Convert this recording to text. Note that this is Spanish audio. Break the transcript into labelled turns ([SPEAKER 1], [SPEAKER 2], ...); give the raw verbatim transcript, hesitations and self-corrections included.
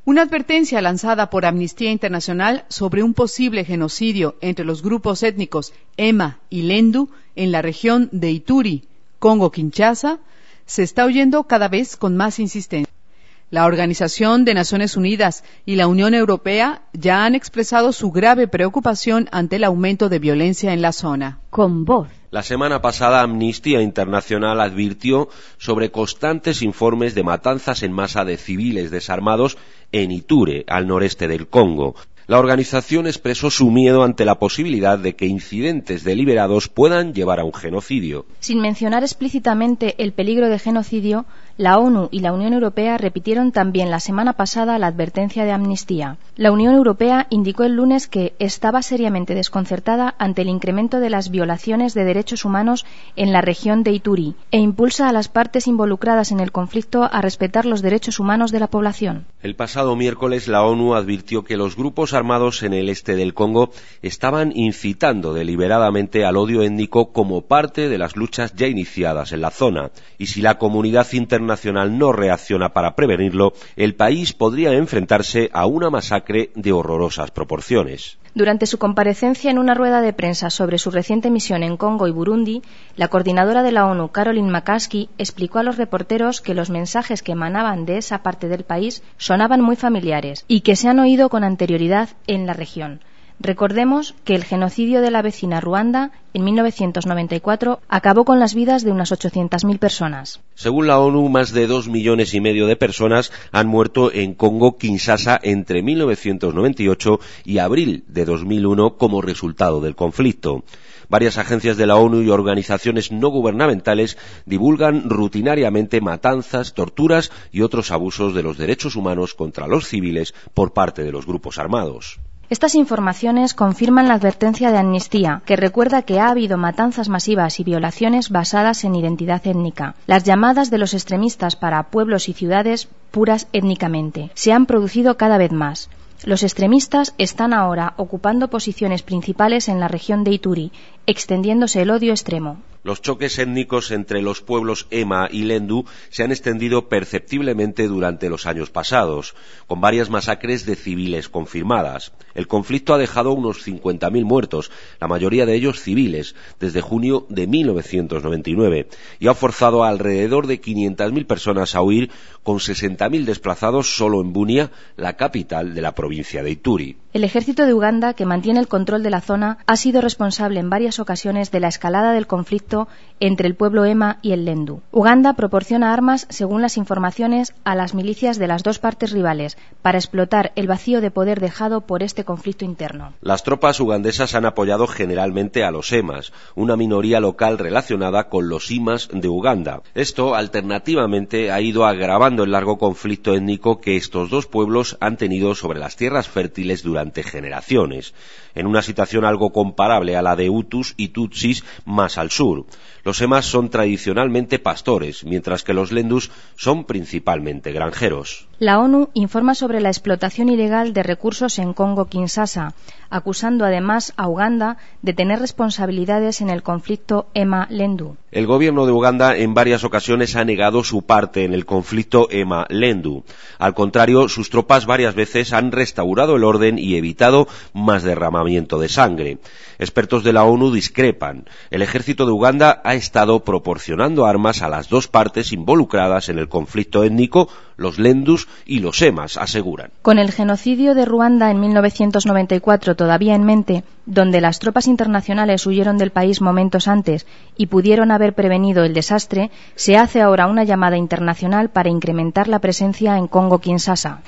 [SPEAKER 1] Una advertencia lanzada por Amnistía Internacional sobre un posible genocidio entre los grupos étnicos Ema y Lendu en la región de Ituri, Congo-Kinshasa, se está oyendo cada vez con más insistencia. La Organización de Naciones Unidas y la Unión Europea ya han expresado su grave preocupación ante el aumento de violencia en la zona.
[SPEAKER 2] Con voz.
[SPEAKER 3] La semana pasada, Amnistía Internacional advirtió sobre constantes informes de matanzas en masa de civiles desarmados en Ituri, al noreste del Congo. La organización expresó su miedo ante la posibilidad de que incidentes deliberados puedan llevar a un genocidio.
[SPEAKER 2] Sin mencionar explícitamente el peligro de genocidio, la ONU y la Unión Europea repitieron también la semana pasada la advertencia de Amnistía. La Unión Europea indicó el lunes que estaba seriamente desconcertada ante el incremento de las violaciones de derechos humanos en la región de Ituri e impulsa a las partes involucradas en el conflicto a respetar los derechos humanos de la población.
[SPEAKER 3] El pasado miércoles la ONU advirtió que los grupos armados en el este del Congo estaban incitando deliberadamente al odio étnico como parte de las luchas ya iniciadas en la zona, y si la comunidad internacional no reacciona para prevenirlo, el país podría enfrentarse a una masacre de horrorosas proporciones.
[SPEAKER 2] Durante su comparecencia en una rueda de prensa sobre su reciente misión en Congo y Burundi, la coordinadora de la ONU, Caroline McCaskey, explicó a los reporteros que los mensajes que emanaban de esa parte del país sonaban muy familiares y que se han oído con anterioridad en la región. Recordemos que el genocidio de la vecina Ruanda en mil novecientos noventa y cuatro acabó con las vidas de unas ochocientas mil personas.
[SPEAKER 3] Según la ONU, más de dos millones y medio de personas han muerto en Congo-Kinshasa entre mil novecientos noventa y ocho y abril de dos mil uno como resultado del conflicto. Varias agencias de la ONU y organizaciones no gubernamentales divulgan rutinariamente matanzas, torturas y otros abusos de los derechos humanos contra los civiles por parte de los grupos armados.
[SPEAKER 2] Estas informaciones confirman la advertencia de Amnistía, que recuerda que ha habido matanzas masivas y violaciones basadas en identidad étnica. Las llamadas de los extremistas para pueblos y ciudades puras étnicamente se han producido cada vez más. Los extremistas están ahora ocupando posiciones principales en la región de Ituri, extendiéndose el odio extremo.
[SPEAKER 3] Los choques étnicos entre los pueblos Ema y Lendu se han extendido perceptiblemente durante los años pasados, con varias masacres de civiles confirmadas. El conflicto ha dejado unos cincuenta mil muertos, la mayoría de ellos civiles, desde junio de mil novecientos noventa y nueve, y ha forzado a alrededor de quinientas mil personas a huir, con sesenta mil desplazados solo en Bunia, la capital de la provincia de Ituri.
[SPEAKER 2] El ejército de Uganda, que mantiene el control de la zona, ha sido responsable en varias ocasiones de la escalada del conflicto entre el pueblo Ema y el Lendu. Uganda proporciona armas, según las informaciones, a las milicias de las dos partes rivales para explotar el vacío de poder dejado por este conflicto interno.
[SPEAKER 3] Las tropas ugandesas han apoyado generalmente a los Emas, una minoría local relacionada con los Imas de Uganda. Esto, alternativamente, ha ido agravando el largo conflicto étnico que estos dos pueblos han tenido sobre las tierras fértiles durante generaciones, en una situación algo comparable a la de Hutus y Tutsis más al sur. Los Emas son tradicionalmente pastores, mientras que los Lendus son principalmente granjeros.
[SPEAKER 2] La ONU informa sobre la explotación ilegal de recursos en Congo-Kinshasa, acusando además a Uganda de tener responsabilidades en el conflicto Ema-Lendu.
[SPEAKER 3] El gobierno de Uganda en varias ocasiones ha negado su parte en el conflicto Ema-Lendu. Al contrario, sus tropas varias veces han restaurado el orden y evitado más derramamiento de sangre. Expertos de la ONU discrepan. El ejército de Uganda ha estado proporcionando armas a las dos partes involucradas en el conflicto étnico, los Lendus y los Emas, aseguran.
[SPEAKER 2] Con el genocidio de Ruanda en mil novecientos noventa y cuatro todavía en mente, donde las tropas internacionales huyeron del país momentos antes y pudieron haber prevenido el desastre, se hace ahora una llamada internacional para incrementar la presencia en Congo-Kinshasa.